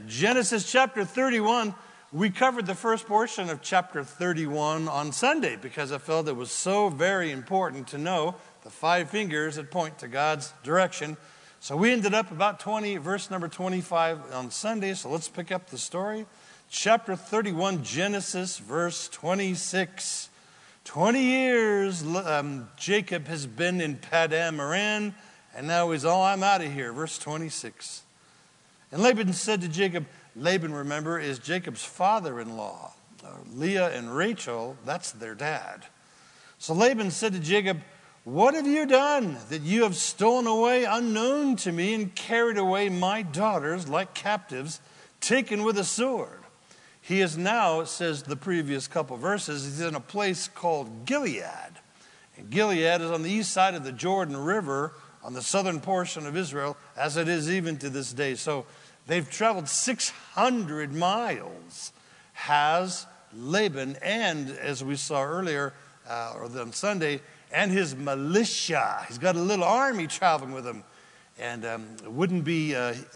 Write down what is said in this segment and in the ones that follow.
Genesis chapter 31. We covered the first portion of chapter 31 on Sunday because I felt it was so very important to know the 5 fingers that point to God's direction. So we ended up about verse number 25 on Sunday. So let's pick up the story. Chapter 31, Genesis, verse 26. 20 years Jacob has been in Padan Aram, and now he's I'm out of here. Verse 26. And Laban said to Jacob, Laban, remember, is Jacob's father-in-law. Leah and Rachel, that's their dad. So Laban said to Jacob, what have you done that you have stolen away unknown to me and carried away my daughters like captives, taken with a sword? He is now, it says the previous couple verses, he's in a place called Gilead. And Gilead is on the east side of the Jordan River, on the southern portion of Israel, as it is even to this day. So they've traveled 600 miles, has Laban, and as we saw earlier, or on Sunday, and his militia. He's got a little army traveling with him. And it wouldn't be,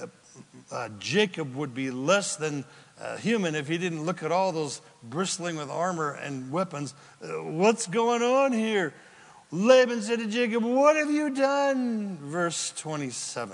Jacob would be less than human if he didn't look at all those bristling with armor and weapons. What's going on here? Laban said to Jacob, what have you done? Verse 27.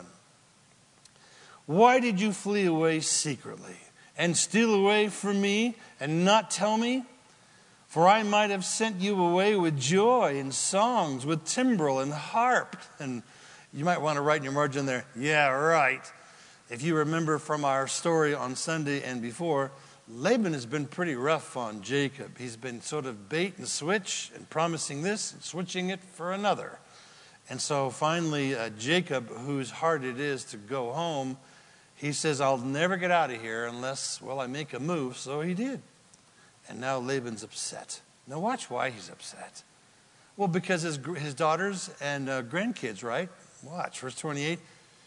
Why did you flee away secretly and steal away from me and not tell me? For I might have sent you away with joy and songs, with timbrel and harp. And you might want to write in your margin there, yeah, right. If you remember from our story on Sunday and before, Laban has been pretty rough on Jacob. He's been sort of bait and switch and promising this and switching it for another. And so finally, Jacob, whose heart it is to go home, he says, I'll never get out of here unless, I make a move. So he did. And now Laban's upset. Now watch why he's upset. Well, because his daughters and grandkids, right? Watch, verse 28.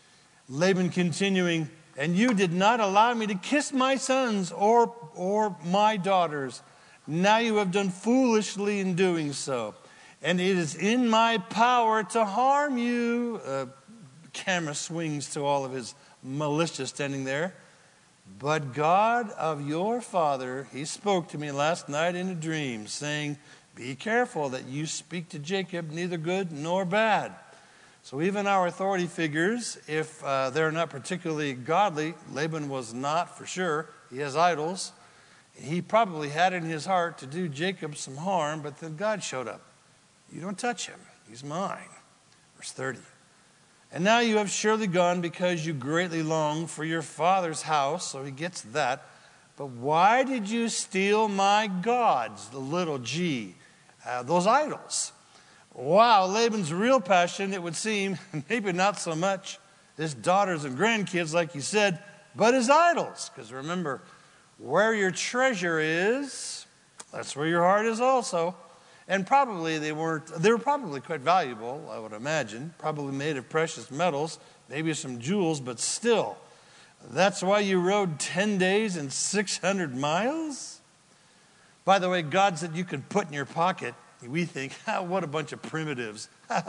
Laban continuing, and you did not allow me to kiss my sons or my daughters. Now you have done foolishly in doing so. And it is in my power to harm you. Camera swings to all of his militia standing there. But God of your father, he spoke to me last night in a dream, saying, be careful that you speak to Jacob neither good nor bad. So even our authority figures, if they're not particularly godly, Laban was not for sure. He has idols. He probably had in his heart to do Jacob some harm, but then God showed up. You don't touch him. He's mine. Verse 30. And now you have surely gone because you greatly long for your father's house. So he gets that. But why did you steal my gods, the little g, those idols? Wow, Laban's real passion, it would seem, maybe not so much his daughters and grandkids, like he said, but his idols. Because remember, where your treasure is, that's where your heart is also. And probably they were probably quite valuable, I would imagine. Probably made of precious metals, maybe some jewels, but still. That's why you rode 10 days and 600 miles? By the way, gods that you could put in your pocket, we think, what a bunch of primitives.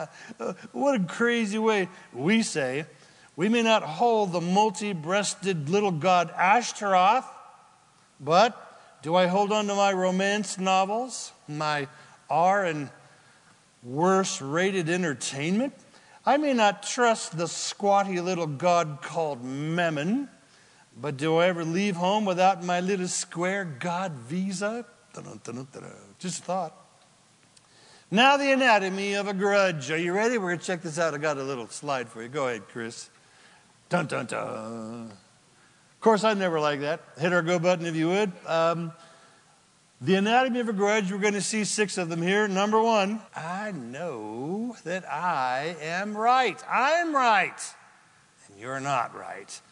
What a crazy way. We say, we may not hold the multi-breasted little god Ashtaroth, but do I hold on to my romance novels, my R and worse rated entertainment? I may not trust the squatty little god called Mammon, but do I ever leave home without my little square god visa? Just a thought. Now the anatomy of a grudge. Are you ready? We're going to check this out. I got a little slide for you. Go ahead, Chris. Dun, dun, dun. Of course, I'd never like that. Hit our go button if you would. The anatomy of a grudge, we're going to see 6 of them here. Number 1, I know that I am right. I'm right. And you're not right.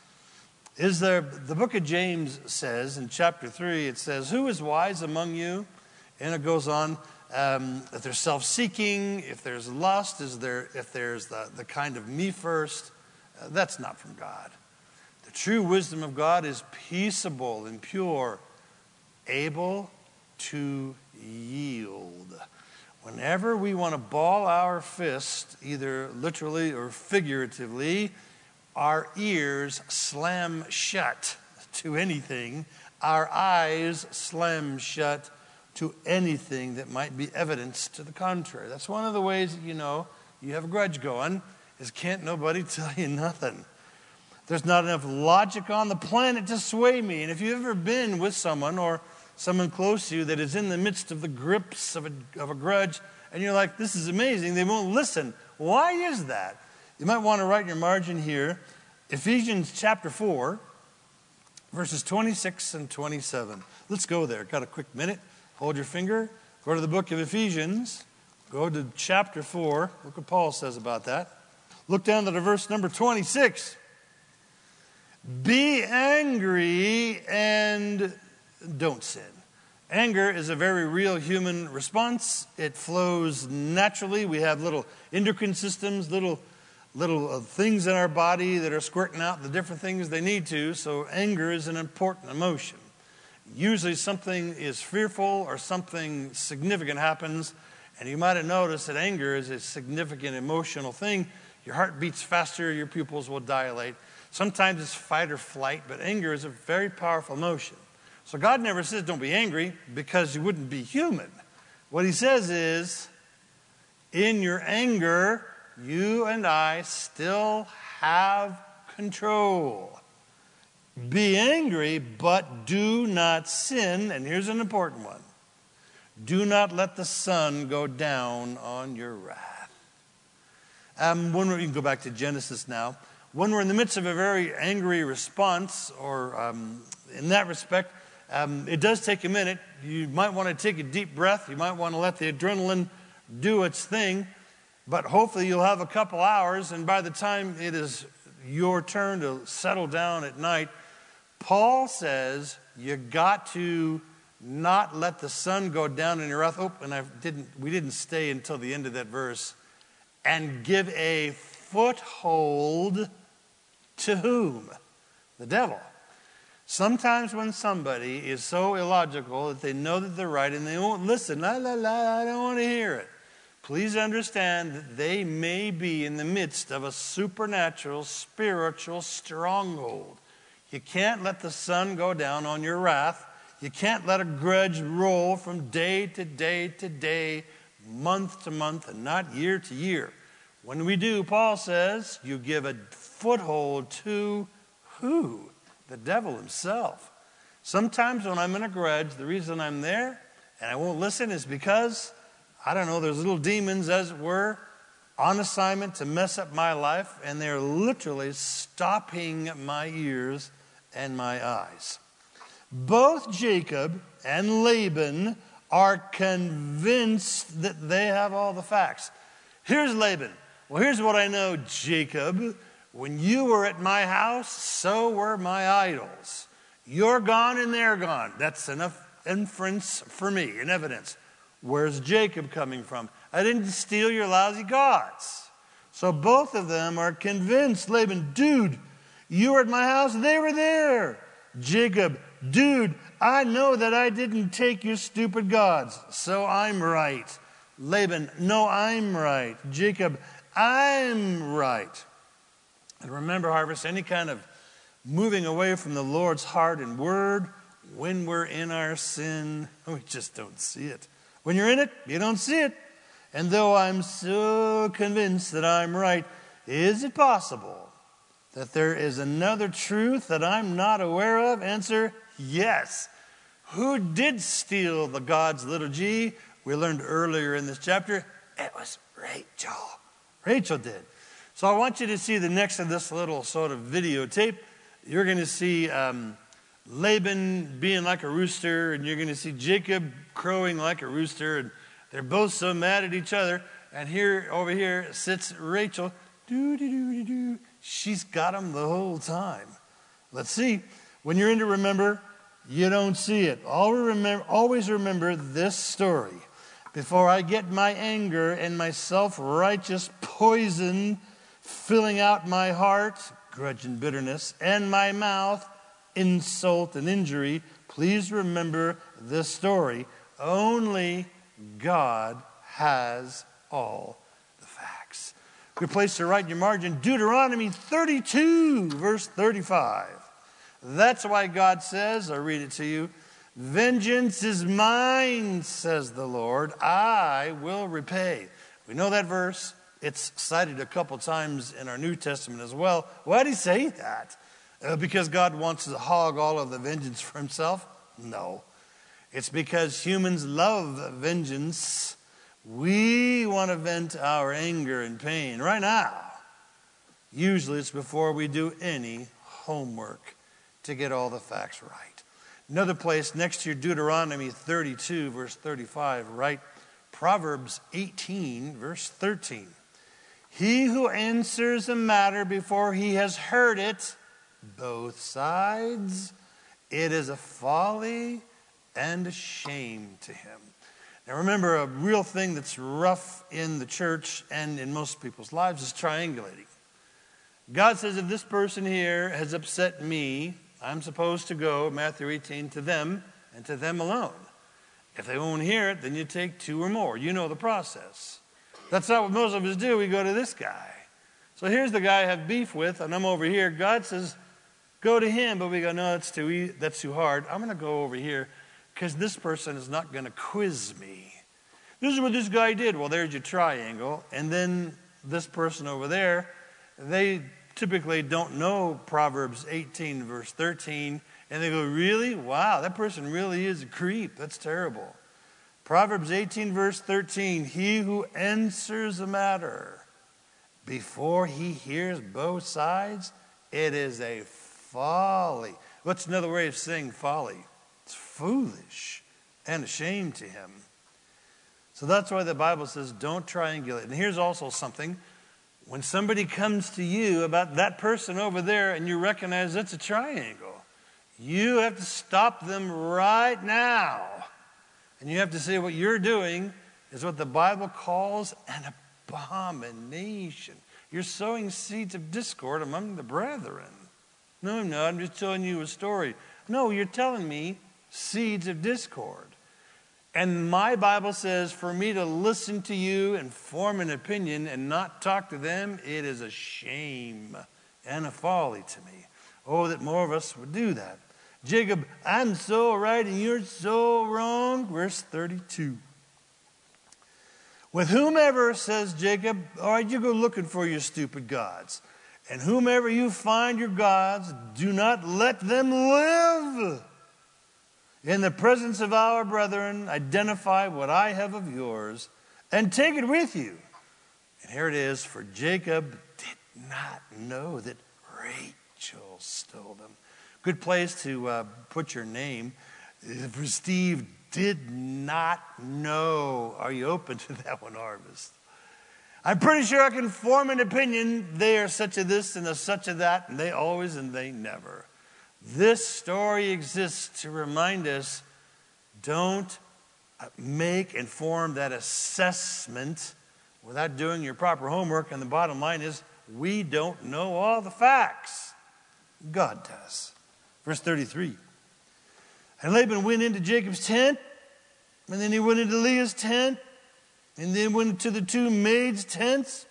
The book of James says, in chapter 3, it says, who is wise among you? And it goes on, if there's self-seeking, if there's lust, if there's the kind of me first, that's not from God. The true wisdom of God is peaceable and pure, able to yield. Whenever we want to ball our fist, either literally or figuratively, our ears slam shut to anything. Our eyes slam shut to anything that might be evidence to the contrary. That's one of the ways that you know you have a grudge going, is can't nobody tell you nothing. There's not enough logic on the planet to sway me. And if you've ever been with someone or someone close to you that is in the midst of the grips of a grudge, and you're like, this is amazing, they won't listen. Why is that? You might want to write in your margin here, Ephesians chapter 4, verses 26 and 27. Let's go there. Got a quick minute. Hold your finger. Go to the book of Ephesians. Go to chapter 4. Look what Paul says about that. Look down to the verse number 26. Be angry and don't sin. Anger is a very real human response. It flows naturally. We have little endocrine systems, little things in our body that are squirting out the different things they need to. So anger is an important emotion. Usually something is fearful or something significant happens, and you might have noticed that anger is a significant emotional thing. Your heart beats faster, your pupils will dilate. Sometimes it's fight or flight, but anger is a very powerful emotion. So God never says don't be angry because you wouldn't be human. What he says is, in your anger, you and I still have control. Be angry, but do not sin. And here's an important one. Do not let the sun go down on your wrath. You can go back to Genesis now. When we're in the midst of a very angry response, or in that respect, it does take a minute. You might want to take a deep breath. You might want to let the adrenaline do its thing. But hopefully you'll have a couple hours, and by the time it is your turn to settle down at night, Paul says you got to not let the sun go down in your wrath. Oh, and we didn't stay until the end of that verse. And give a foothold to whom? The devil. Sometimes when somebody is so illogical that they know that they're right and they won't listen, I don't want to hear it. Please understand that they may be in the midst of a supernatural, spiritual stronghold. You can't let the sun go down on your wrath. You can't let a grudge roll from day to day to day, month to month, and not year to year. When we do, Paul says, you give a foothold to who? The devil himself. Sometimes when I'm in a grudge, the reason I'm there and I won't listen is because, I don't know, there's little demons, as it were, on assignment to mess up my life, and they're literally stopping my ears and my eyes. Both Jacob and Laban are convinced that they have all the facts. Here's Laban. Well, here's what I know, Jacob. When you were at my house, so were my idols. You're gone and they're gone. That's enough inference for me, and evidence. Where's Jacob coming from? I didn't steal your lousy gods. So both of them are convinced. Laban, dude, you were at my house, they were there. Jacob, dude, I know that I didn't take your stupid gods, so I'm right. Laban, no, I'm right. Jacob, I'm right. And remember, Harvest, any kind of moving away from the Lord's heart and word, when we're in our sin, we just don't see it. When you're in it, you don't see it. And though I'm so convinced that I'm right, is it possible that there is another truth that I'm not aware of? Answer, yes. Who did steal the God's little g? We learned earlier in this chapter, it was Rachel. Rachel did. So I want you to see the next of this little sort of videotape. You're going to see Laban being like a rooster, and you're going to see Jacob crowing like a rooster, and they're both so mad at each other. And here, over here, sits Rachel. Do-do-do-do-do. She's got them the whole time. Let's see. When you're in to remember, you don't see it. Always remember this story. Before I get my anger and my self-righteous poison filling out my heart, grudge and bitterness, and my mouth, insult and injury, please remember this story. Only God has all the facts. Good place to write in your margin, Deuteronomy 32, verse 35. That's why God says, I'll read it to you, vengeance is mine, says the Lord. I will repay. We know that verse. It's cited a couple times in our New Testament as well. Why did he say that? Because God wants to hog all of the vengeance for himself? No. It's because humans love vengeance. We want to vent our anger and pain right now. Usually it's before we do any homework to get all the facts right. Another place next to your Deuteronomy 32, verse 35, write Proverbs 18, verse 13. He who answers a matter before he has heard it, both sides, it is a folly and a shame to him. Now remember, a real thing that's rough in the church and in most people's lives is triangulating. God says, if this person here has upset me, I'm supposed to go, Matthew 18, to them and to them alone. If they won't hear it, then you take two or more. You know the process. That's not what most of us do. We go to this guy. So here's the guy I have beef with, and I'm over here. God says, go to him, but we go, no, that's too hard. I'm going to go over here because this person is not going to quiz me. This is what this guy did. Well, there's your triangle. And then this person over there, they typically don't know Proverbs 18, verse 13. And they go, really? Wow, that person really is a creep. That's terrible. Proverbs 18, verse 13, he who answers a matter before he hears both sides, it is a folly. What's another way of saying folly? It's foolish and a shame to him. So that's why the Bible says don't triangulate. And here's also something. When somebody comes to you about that person over there and you recognize that's a triangle, you have to stop them right now. And you have to say what you're doing is what the Bible calls an abomination. You're sowing seeds of discord among the brethren. No, I'm not. I'm just telling you a story. No, you're telling me seeds of discord. And my Bible says for me to listen to you and form an opinion and not talk to them, it is a shame and a folly to me. Oh, that more of us would do that. Jacob, I'm so right and you're so wrong. Verse 32. With whomever, says Jacob, all right, you go looking for your stupid gods. And whomever you find your gods, do not let them live. In the presence of our brethren, identify what I have of yours and take it with you. And here it is, for Jacob did not know that Rachel stole them. Good place to put your name. For Steve did not know. Are you open to that one, Harvest? I'm pretty sure I can form an opinion. They are such a this and a such a that, and they always and they never. This story exists to remind us, don't make and form that assessment without doing your proper homework. And the bottom line is, we don't know all the facts. God does. Verse 33. And Laban went into Jacob's tent, and then he went into Leah's tent, and then went into the two maids' tents.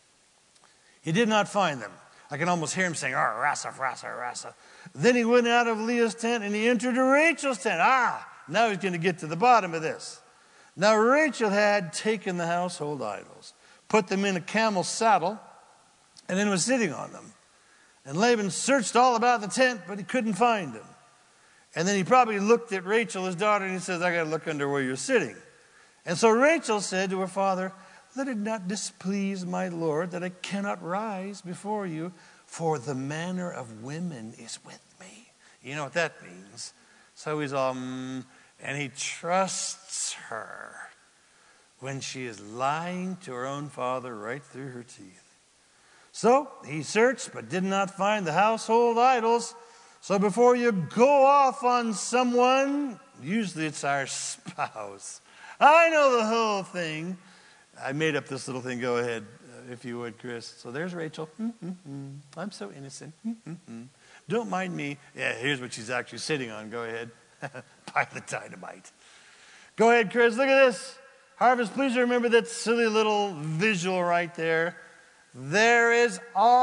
He did not find them. I can almost hear him saying, rasa, rasa, rasa. Then he went out of Leah's tent and he entered Rachel's tent. Now he's going to get to the bottom of this. Now Rachel had taken the household idols, put them in a camel's saddle, and then was sitting on them. And Laban searched all about the tent, but he couldn't find them. And then he probably looked at Rachel, his daughter, and he says, I got to look under where you're sitting. And so Rachel said to her father, let it not displease my Lord that I cannot rise before you, for the manner of women is with me. You know what that means. So he's all, and he trusts her when she is lying to her own father right through her teeth. So he searched but did not find the household idols. So before you go off on someone, usually it's our spouse. I know the whole thing. I made up this little thing. Go ahead, if you would, Chris. So there's Rachel. I'm so innocent. Don't mind me. Yeah, here's what she's actually sitting on. Go ahead. By the dynamite. Go ahead, Chris. Look at this. Harvest, please remember that silly little visual right there. there is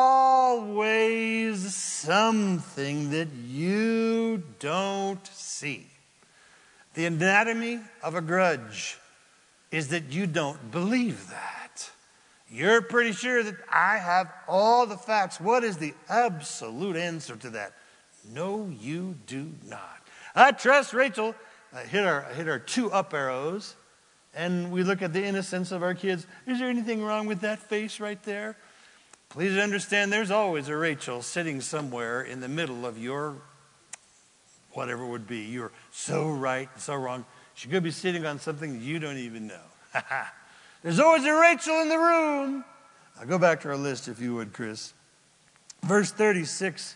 always something that you don't see. The anatomy of a grudge is that you don't believe that. You're pretty sure that I have all the facts. What is the absolute answer to that? No, you do not. I trust Rachel. I hit our 2 up arrows, and we look at the innocence of our kids. Is there anything wrong with that face right there? Please understand there's always a Rachel sitting somewhere in the middle of your whatever it would be. You're so right and so wrong. She could be sitting on something you don't even know. There's always a Rachel in the room. Now go back to our list if you would, Chris. Verse 36.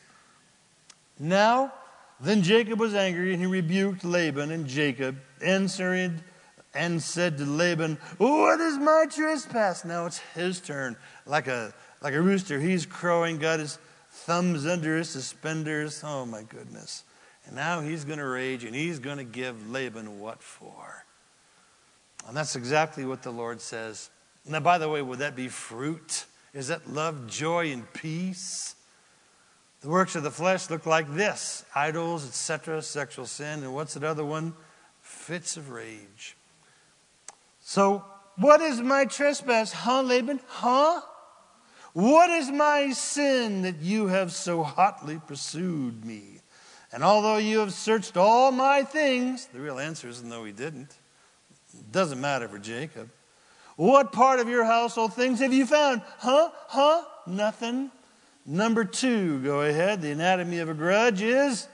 Now, then Jacob was angry, and he rebuked Laban, and Jacob answered and said to Laban, what is my trespass? Now it's his turn. Like a rooster, he's crowing, got his thumbs under his suspenders. Oh, my goodness. And now he's going to rage, and he's going to give Laban what for? And that's exactly what the Lord says. Now, by the way, would that be fruit? Is that love, joy, and peace? The works of the flesh look like this: idols, etc., sexual sin, and what's that other one? Fits of rage. So, what is my trespass, huh, Laban? Huh? What is my sin that you have so hotly pursued me? And although you have searched all my things, the real answer is no, he didn't. It doesn't matter for Jacob. What part of your household things have you found? Huh? Nothing. Number 2, go ahead. The anatomy of a grudge is,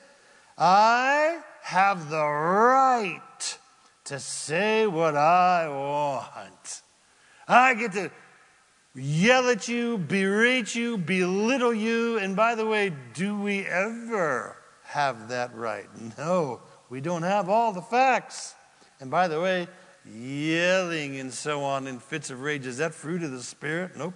I have the right to say what I want. I get to yell at you, berate you, belittle you. And by the way, do we ever have that right? No, we don't have all the facts. And by the way, yelling and so on in fits of rage, is that fruit of the Spirit? Nope.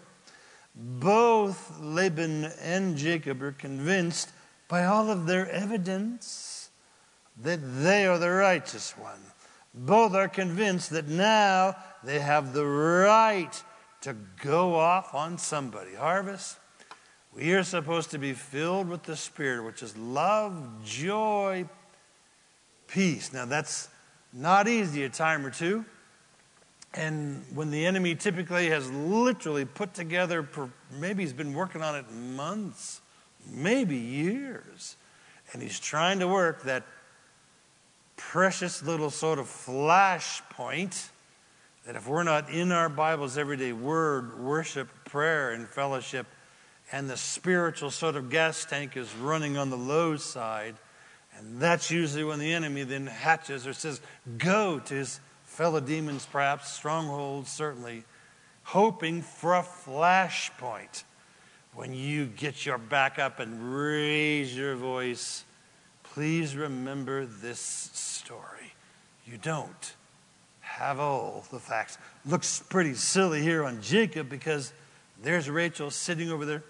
Both Laban and Jacob are convinced by all of their evidence that they are the righteous one. Both are convinced that now they have the right to go off on somebody. Harvest, we are supposed to be filled with the Spirit, which is love, joy, peace. Now that's not easy a time or two. And when the enemy typically has literally put together, maybe he's been working on it months, maybe years, and he's trying to work that precious little sort of flashpoint that if we're not in our Bibles every day, word, worship, prayer, and fellowship, and the spiritual sort of gas tank is running on the low side, and that's usually when the enemy then hatches or says, go to his fellow demons, perhaps, strongholds, certainly, hoping for a flashpoint. When you get your back up and raise your voice, please remember this story. You don't have all the facts. Looks pretty silly here on Jacob because there's Rachel sitting over there.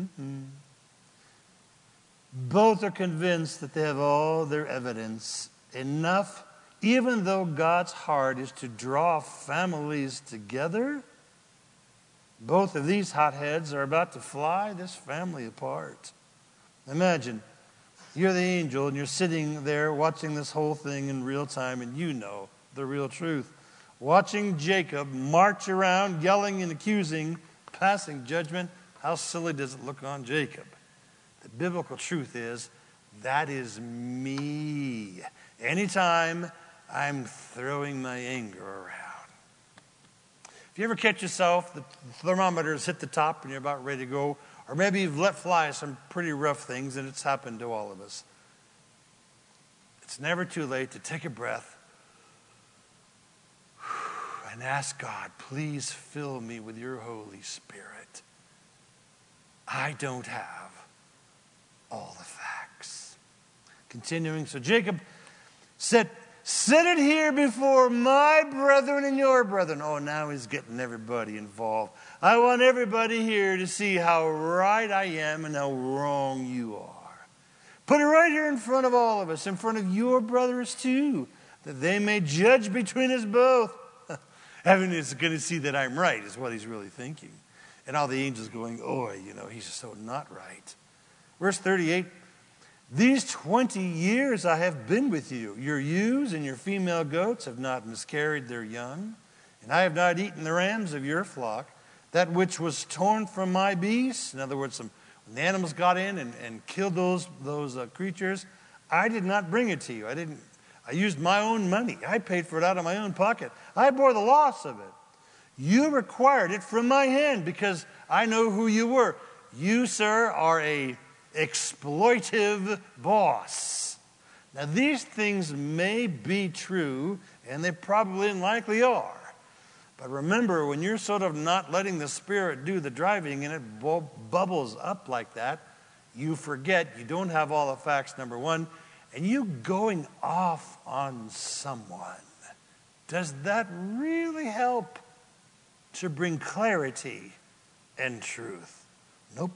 Both are convinced that they have all their evidence, enough. Even though God's heart is to draw families together, both of these hotheads are about to fly this family apart. Imagine, you're the angel and you're sitting there watching this whole thing in real time, and you know the real truth. Watching Jacob march around, yelling and accusing, passing judgment. How silly does it look on Jacob? The biblical truth is, that is me. Anytime I'm throwing my anger around. If you ever catch yourself, the thermometer's hit the top and you're about ready to go, or maybe you've let fly some pretty rough things, and it's happened to all of us. It's never too late to take a breath and ask God, please fill me with your Holy Spirit. I don't have all the facts. Continuing, so Jacob said, set it here before my brethren and your brethren. Oh, now he's getting everybody involved. I want everybody here to see how right I am and how wrong you are. Put it right here in front of all of us, in front of your brothers too, that they may judge between us both. Heaven is going to see that I'm right, is what he's really thinking. And all the angels going, oh, he's so not right. Verse 38, these 20 years I have been with you. Your ewes and your female goats have not miscarried their young, and I have not eaten the rams of your flock, that which was torn from my beasts. In other words, when the animals got in and killed those creatures, I did not bring it to you. I used my own money. I paid for it out of my own pocket. I bore the loss of it. You required it from my hand because I know who you were. You, sir, are a exploitive boss. Now, these things may be true, and they probably and likely are. But remember, when you're sort of not letting the Spirit do the driving and it bubbles up like that, you forget, you don't have all the facts, number one, and you going off on someone. Does that really help to bring clarity and truth? Nope.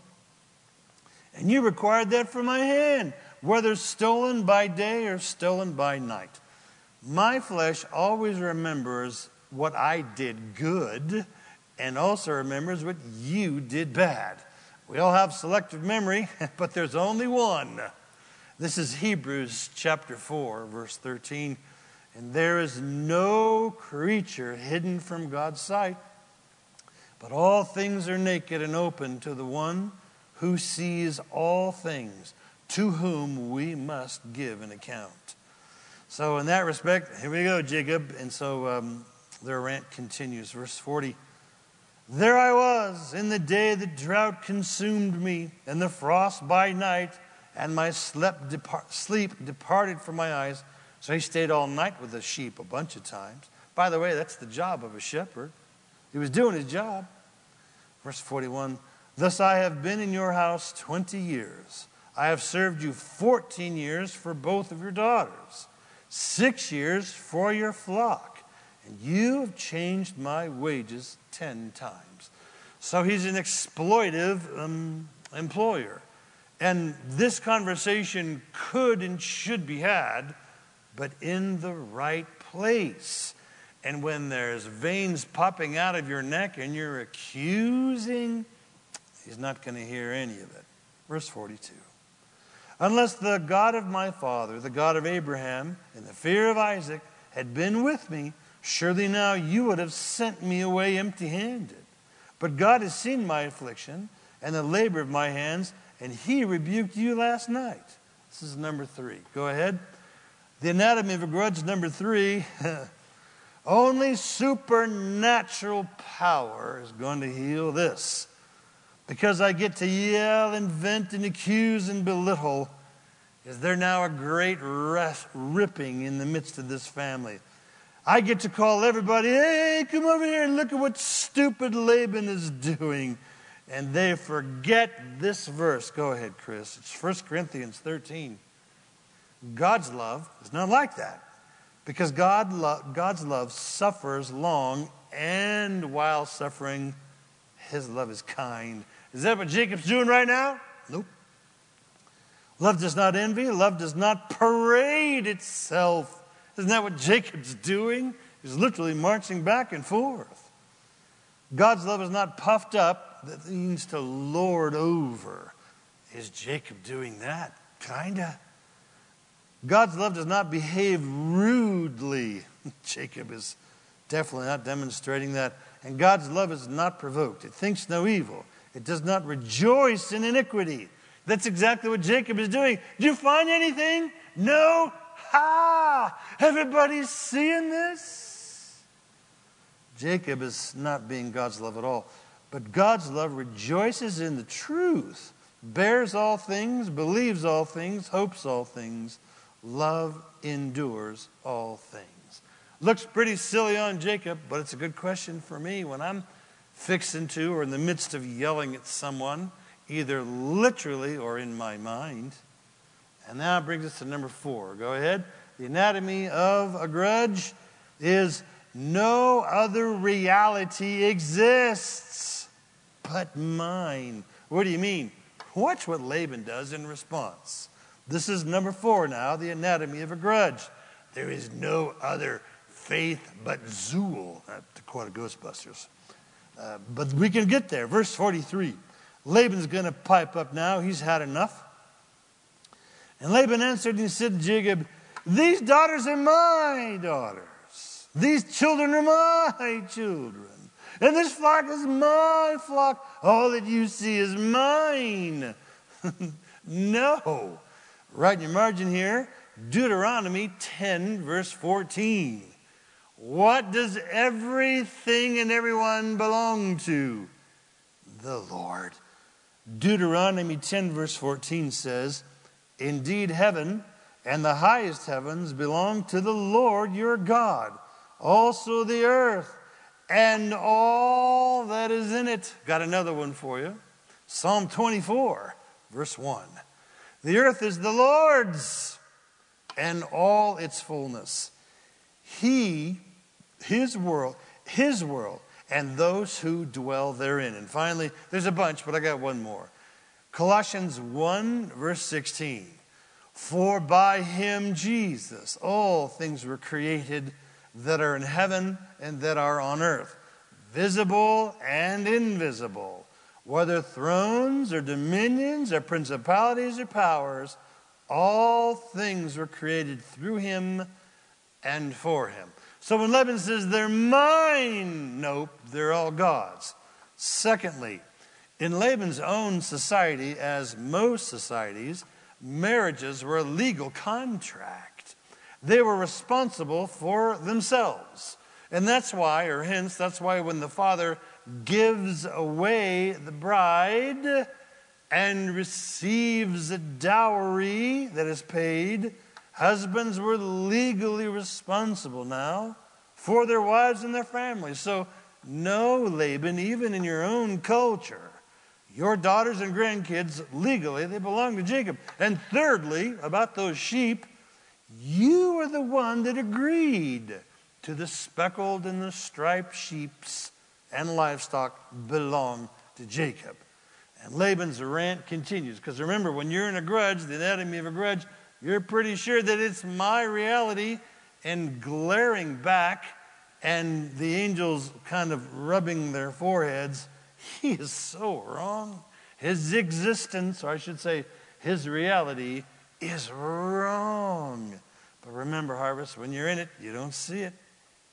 And you required that from my hand, whether stolen by day or stolen by night. My flesh always remembers what I did good and also remembers what you did bad. We all have selective memory, but there's only one. This is Hebrews chapter 4, verse 13. And there is no creature hidden from God's sight, but all things are naked and open to the one who sees all things, to whom we must give an account. So in that respect, here we go, Jacob. And so their rant continues. Verse 40. There I was in the day the drought consumed me, and the frost by night, and my sleep departed from my eyes. So he stayed all night with the sheep a bunch of times. By the way, that's the job of a shepherd. He was doing his job. Verse 41. Thus I have been in your house 20 years. I have served you 14 years for both of your daughters, 6 years for your flock. And you have changed my wages 10 times. So he's an exploitive employer. And this conversation could and should be had, but in the right place. And when there's veins popping out of your neck and you're accusing, he's not going to hear any of it. Verse 42. Unless the God of my father, the God of Abraham, and the fear of Isaac had been with me, surely now you would have sent me away empty-handed. But God has seen my affliction and the labor of my hands, and he rebuked you last night. This is number 3. Go ahead. The anatomy of a grudge, number 3. Only supernatural power is going to heal this. Because I get to yell and vent and accuse and belittle, is there now a great ripping in the midst of this family? I get to call everybody, hey, come over here and look at what stupid Laban is doing. And they forget this verse. Go ahead, Chris. It's 1 Corinthians 13. God's love is not like that. Because God's love suffers long, and while suffering, his love is kind. Is that what Jacob's doing right now? Nope. Love does not envy. Love does not parade itself. Isn't that what Jacob's doing? He's literally marching back and forth. God's love is not puffed up. That means to lord over. Is Jacob doing that? Kinda. God's love does not behave rudely. Jacob is definitely not demonstrating that. And God's love is not provoked. It thinks no evil. It does not rejoice in iniquity. That's exactly what Jacob is doing. Did you find anything? No. Ha! Everybody's seeing this? Jacob is not being God's love at all. But God's love rejoices in the truth, bears all things, believes all things, hopes all things. Love endures all things. Looks pretty silly on Jacob, but it's a good question for me when I'm fixing to or in the midst of yelling at someone, either literally or in my mind. And now it brings us to number 4. Go ahead. The anatomy of a grudge is no other reality exists but mine. What do you mean? Watch what Laban does in response. This is number 4 now, the anatomy of a grudge. There is no other faith but Zool, to quote Ghostbusters. But we can get there. Verse 43. Laban's going to pipe up now. He's had enough. And Laban answered and he said to Jacob, these daughters are my daughters. These children are my children. And this flock is my flock. All that you see is mine. No. Write in your margin here, Deuteronomy 10, verse 14. What does everything and everyone belong to? The Lord. Deuteronomy 10, verse 14 says, indeed, heaven and the highest heavens belong to the Lord your God. Also the earth and all that is in it. Got another one for you. Psalm 24, verse 1. The earth is the Lord's and all its fullness. His world, and those who dwell therein. And finally, there's a bunch, but I got one more. Colossians 1, verse 16. For by him, Jesus, all things were created that are in heaven and that are on earth, visible and invisible, whether thrones or dominions or principalities or powers, all things were created through him and for him. So when Laban says, they're mine, nope, they're all God's. Secondly, in Laban's own society, as most societies, marriages were a legal contract. They were responsible for themselves. And that's why, or hence, that's why when the father gives away the bride and receives a dowry that is paid, husbands were legally responsible now for their wives and their families. So no, Laban, even in your own culture, your daughters and grandkids, legally, they belong to Jacob. And thirdly, about those sheep, you are the one that agreed to the speckled and the striped sheeps and livestock belong to Jacob. And Laban's rant continues. Because remember, when you're in a grudge, the anatomy of a grudge, you're pretty sure that it's my reality. And glaring back, and the angels kind of rubbing their foreheads, he is so wrong. His existence, or I should say, his reality is wrong. But remember, Harvest, when you're in it, you don't see it.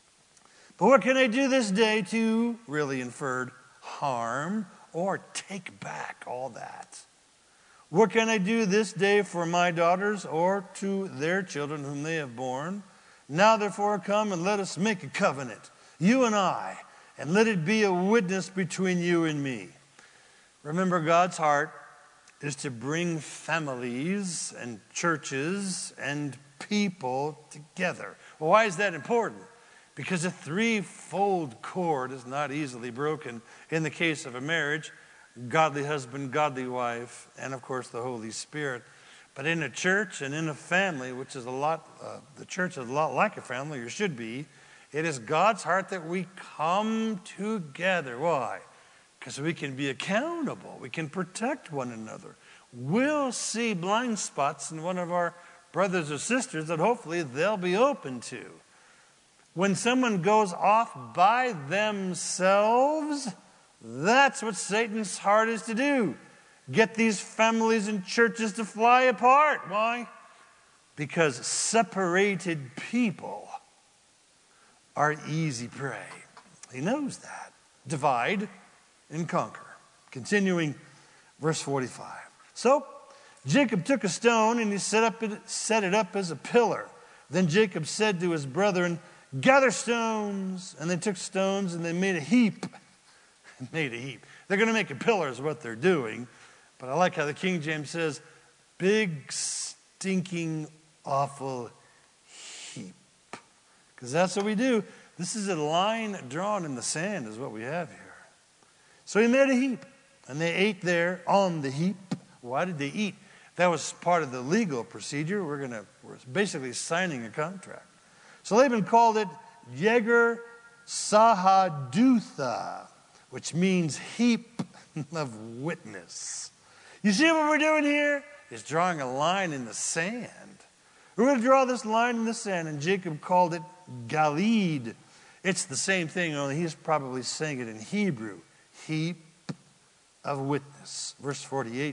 But what can I do this day to, really inferred, harm or take back all that? What can I do this day for my daughters or to their children whom they have borne? Now therefore come and let us make a covenant, you and I, and let it be a witness between you and me. Remember, God's heart is to bring families and churches and people together. Well, why is that important? Because a threefold cord is not easily broken in the case of a marriage: godly husband, godly wife, and of course the Holy Spirit. But in a church and in a family, which is the church is a lot like a family, or should be, it is God's heart that we come together. Why? Because we can be accountable. We can protect one another. We'll see blind spots in one of our brothers or sisters that hopefully they'll be open to. When someone goes off by themselves, that's what Satan's heart is to do. Get these families and churches to fly apart. Why? Because separated people are easy prey. He knows that. Divide and conquer. Continuing verse 45. So Jacob took a stone and he set it up as a pillar. Then Jacob said to his brethren, gather stones. And they took stones and they made a heap. Made a heap. They're going to make a pillar is what they're doing. But I like how the King James says, big, stinking, awful heap. Because that's what we do. This is a line drawn in the sand is what we have here. So he made a heap. And they ate there on the heap. Why did they eat? That was part of the legal procedure. We're basically signing a contract. So Laban called it Yegar Sahadutha, which means heap of witness. You see what we're doing here? It's drawing a line in the sand. We're going to draw this line in the sand, and Jacob called it Galeed. It's the same thing, only he's probably saying it in Hebrew. Heap of witness. Verse 48.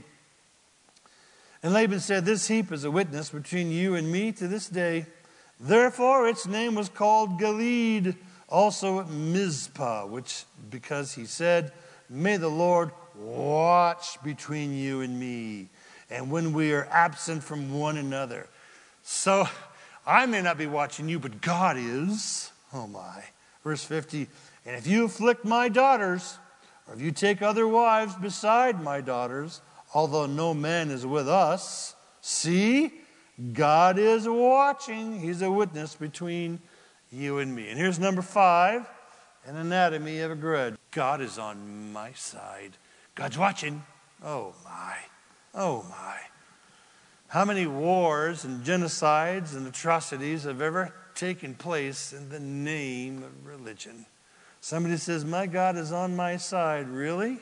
And Laban said, this heap is a witness between you and me to this day. Therefore its name was called Gilead, also at Mizpah, which because he said, may the Lord watch between you and me, and when we are absent from one another. So I may not be watching you, but God is. Oh my. Verse 50, and if you afflict my daughters, or if you take other wives beside my daughters, although no man is with us, see, God is watching. He's a witness between you and me. And here's number 5, an anatomy of a grudge. God is on my side. God's watching. Oh my. Oh my. How many wars and genocides and atrocities have ever taken place in the name of religion? Somebody says, my God is on my side. Really?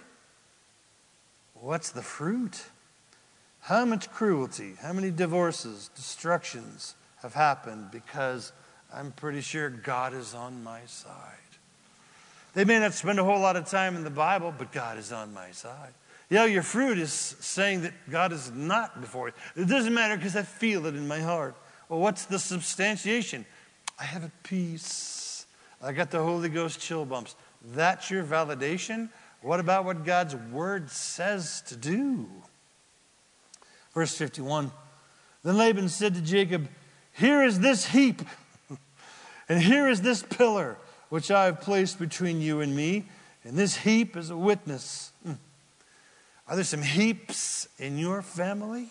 What's the fruit? How much cruelty, how many divorces, destructions have happened because I'm pretty sure God is on my side. They may not spend a whole lot of time in the Bible, but God is on my side. Yeah, your fruit is saying that God is not before you. It doesn't matter because I feel it in my heart. Well, what's the substantiation? I have a peace. I got the Holy Ghost chill bumps. That's your validation? What about what God's word says to do? Verse 51. Then Laban said to Jacob, here is this heap, and here is this pillar, which I have placed between you and me, and this heap is a witness. Are there some heaps in your family?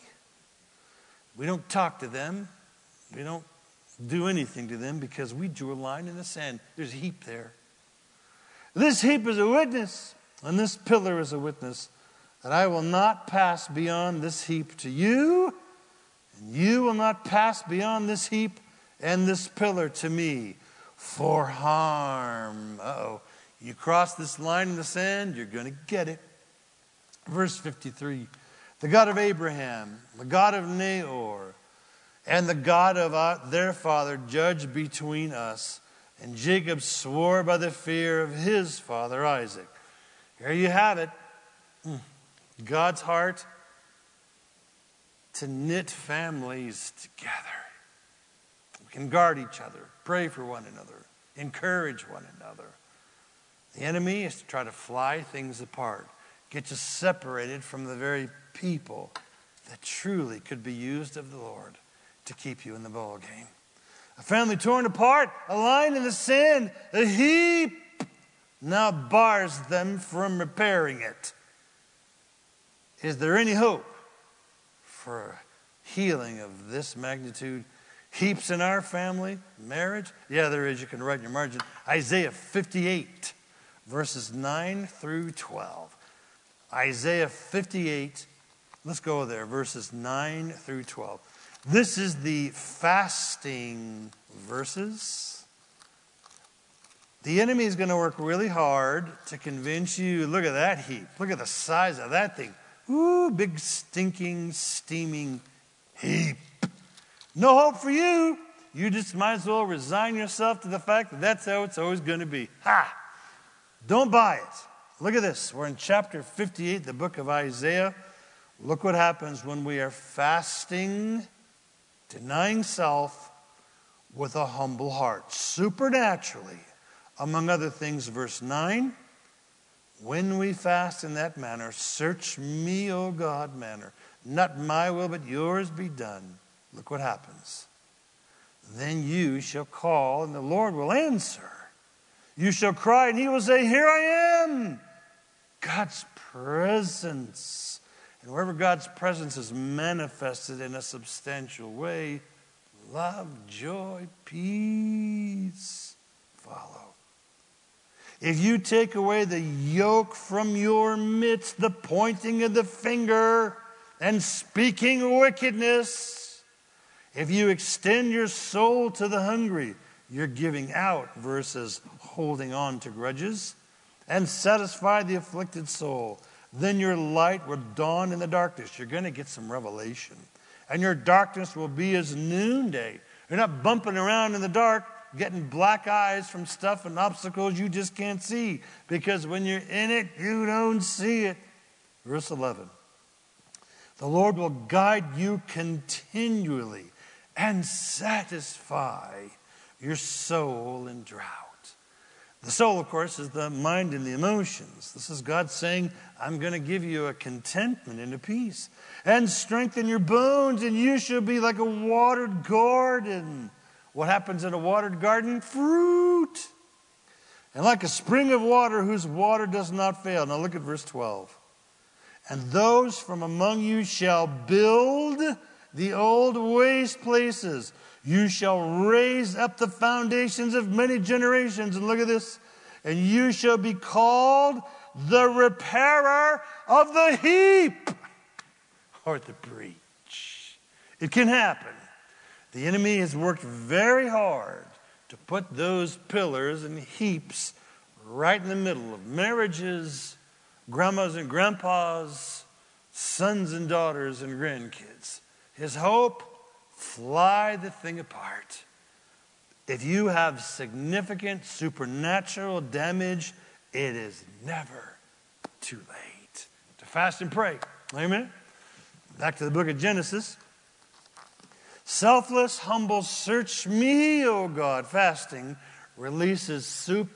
We don't talk to them. We don't do anything to them because we drew a line in the sand. There's a heap there. This heap is a witness, and this pillar is a witness, that I will not pass beyond this heap to you, and you will not pass beyond this heap and this pillar to me for harm. Uh-oh. You cross this line in the sand, you're going to get it. Verse 53, the God of Abraham, the God of Nahor, and the God of their father judged between us. And Jacob swore by the fear of his father Isaac. Here you have it. God's heart to knit families together. We can guard each other, pray for one another, encourage one another. The enemy is to try to fly things apart, get you separated from the very people that truly could be used of the Lord to keep you in the ball game. A family torn apart, a line in the sand, a heap now bars them from repairing it. Is there any hope for healing of this magnitude? Heaps in our family, marriage? Yeah, there is. You can write in your margin. Isaiah 58, verses 9 through 12. Isaiah 58, let's go there, verses 9 through 12. This is the fasting verses. The enemy is going to work really hard to convince you, look at that heap. Look at the size of that thing. Ooh, big stinking, steaming heap. No hope for you. You just might as well resign yourself to the fact that that's how it's always going to be. Ha! Don't buy it. Look at this. We're in chapter 58, the book of Isaiah. Look what happens when we are fasting, denying self with a humble heart. Supernaturally, among other things, verse 9, when we fast in that manner, search me, O God, manner. Not my will, but yours be done. Look what happens. Then you shall call, and the Lord will answer. You shall cry, and he will say, here I am. God's presence. And wherever God's presence is manifested in a substantial way, love, joy, peace follow. If you take away the yoke from your midst, the pointing of the finger and speaking wickedness, if you extend your soul to the hungry, you're giving out versus holding on to grudges, and satisfy the afflicted soul, then your light will dawn in the darkness. You're going to get some revelation. And your darkness will be as noonday. You're not bumping around in the dark. getting black eyes from stuff and obstacles you just can't see. Because when you're in it, you don't see it. Verse 11. The Lord will guide you continually and satisfy your soul in drought. The soul, of course, is the mind and the emotions. This is God saying, I'm going to give you a contentment and a peace and strengthen your bones, and you shall be like a watered garden. What happens in a watered garden? Fruit. And like a spring of water whose water does not fail. Now look at verse 12. And those from among you shall build the old waste places. You shall raise up the foundations of many generations. And look at this. And you shall be called the repairer of the heap or the breach. It can happen. The enemy has worked very hard to put those pillars and heaps right in the middle of marriages, grandmas and grandpas, sons and daughters and grandkids. His hope, fly the thing apart. If you have significant supernatural damage, it is never too late to fast and pray. Amen? Back to the book of Genesis. Selfless, humble, search me, O God. Fasting releases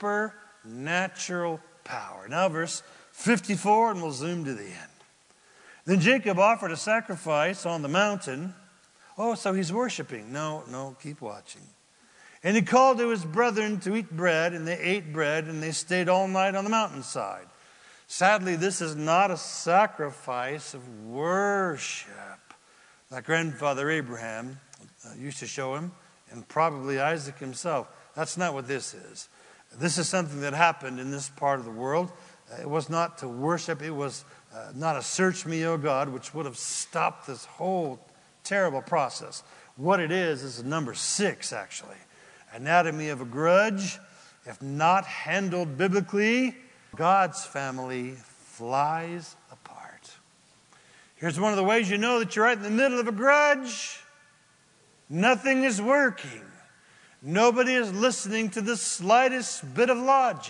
supernatural power. Now verse 54, and we'll zoom to the end. Then Jacob offered a sacrifice on the mountain. Oh, so he's worshiping. No, keep watching. And he called to his brethren to eat bread, and they ate bread, and they stayed all night on the mountainside. Sadly, this is not a sacrifice of worship like grandfather Abraham used to show him, and probably Isaac himself. That's not what this is. This is something that happened in this part of the world. It was not to worship. It was not a search me, O God, which would have stopped this whole terrible process. What it is number 6, actually. Anatomy of a grudge. If not handled biblically, God's family flies apart. Here's one of the ways you know that you're right in the middle of a grudge. Nothing is working. Nobody is listening to the slightest bit of logic.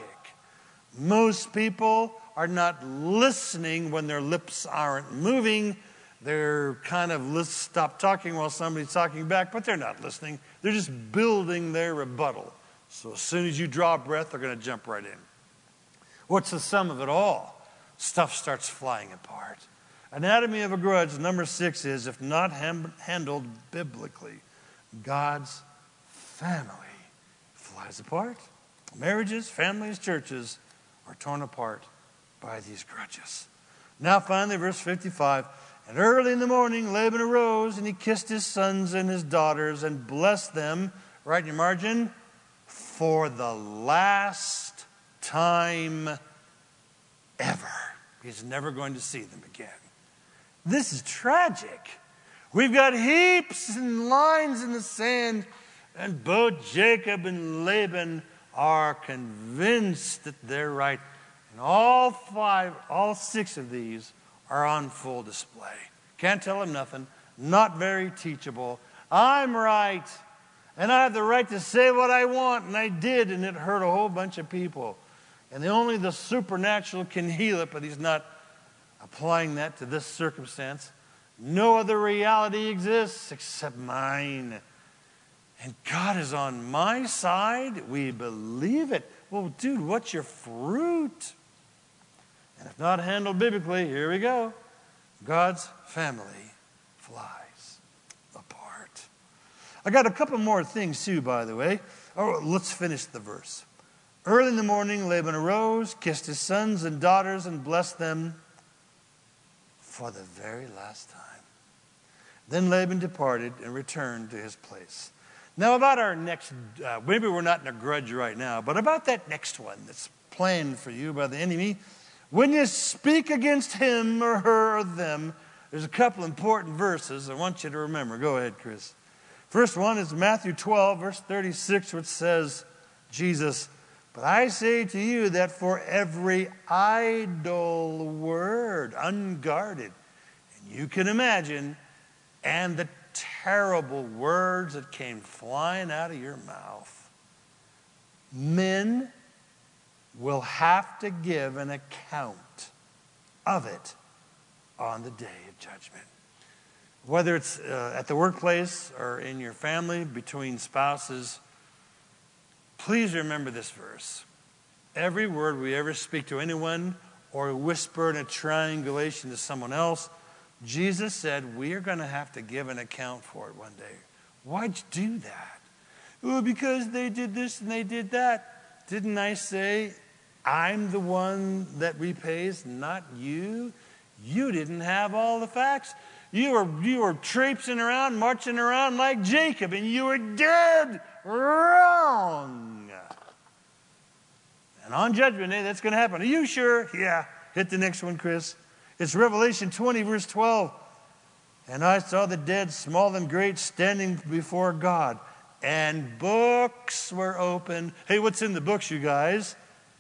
Most people are not listening when their lips aren't moving. They're kind of stop talking while somebody's talking back, but they're not listening. They're just building their rebuttal. So as soon as you draw a breath, they're going to jump right in. What's the sum of it all? Stuff starts flying apart. Anatomy of a grudge, number 6 is, if not handled biblically, God's family flies apart. Marriages, families, churches are torn apart by these grudges. Now finally, verse 55. And early in the morning, Laban arose, and he kissed his sons and his daughters and blessed them, right in your margin, for the last time ever. He's never going to see them again. This is tragic. We've got heaps and lines in the sand, and both Jacob and Laban are convinced that they're right. And all 6 of these are on full display. Can't tell them nothing. Not very teachable. I'm right. And I have the right to say what I want. And I did. And it hurt a whole bunch of people. And only the supernatural can heal it. But he's not applying that to this circumstance. No other reality exists except mine. And God is on my side. We believe it. Well, dude, what's your fruit? And if not handled biblically, here we go. God's family flies apart. I got a couple more things too, by the way. Oh, let's finish the verse. Early in the morning, Laban arose, kissed his sons and daughters, and blessed them for the very last time. Then Laban departed and returned to his place. Now about our next, maybe we're not in a grudge right now, but about that next one that's planned for you by the enemy. When you speak against him or her or them, there's a couple important verses I want you to remember. Go ahead, Chris. First one is Matthew 12, verse 36, which says, Jesus, but I say to you that for every idle word, unguarded, and you can imagine, and the terrible words that came flying out of your mouth, Men will have to give an account of it on the day of judgment. Whether it's at the workplace or in your family, between spouses, please remember this verse. Every word we ever speak to anyone or whisper in a triangulation to someone else, Jesus said we are going to have to give an account for it one day. Why'd you do that? Well, because they did this and they did that. Didn't I say I'm the one that repays, not you? You didn't have all the facts. You were traipsing around, marching around like Jacob, and you were dead wrong. And on Judgment Day, that's going to happen. Are you sure? Yeah. Hit the next one, Chris. It's Revelation 20, verse 12. And I saw the dead, small and great, standing before God. And books were opened. Hey, what's in the books, you guys?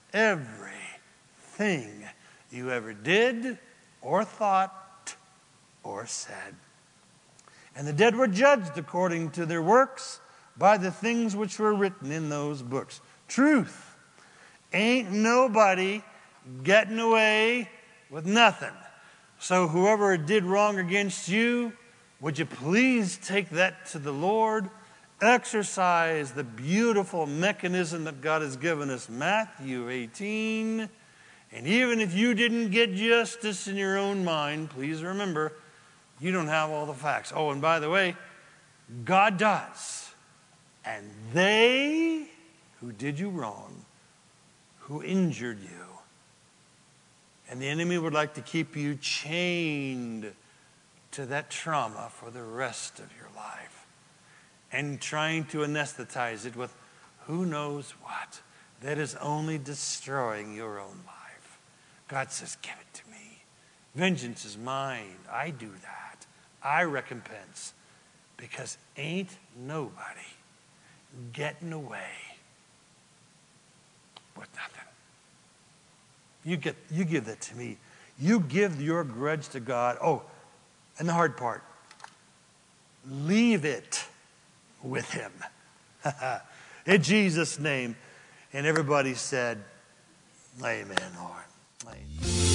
Everything you ever did or thought or said. And the dead were judged according to their works by the things which were written in those books. Truth. Ain't nobody getting away with nothing. So whoever did wrong against you, would you please take that to the Lord? Exercise the beautiful mechanism that God has given us, Matthew 18. And even if you didn't get justice in your own mind, please remember, you don't have all the facts. Oh, and by the way, God does. And they who did you wrong, who injured you, and the enemy would like to keep you chained to that trauma for the rest of your life and trying to anesthetize it with who knows what that is only destroying your own life. God says, give it to me. Vengeance is mine. I do that. I recompense, because ain't nobody getting away with nothing. You give that to me. You give your grudge to God. Oh, and the hard part, leave it with him. In Jesus' name. And everybody said, amen, Lord. Amen.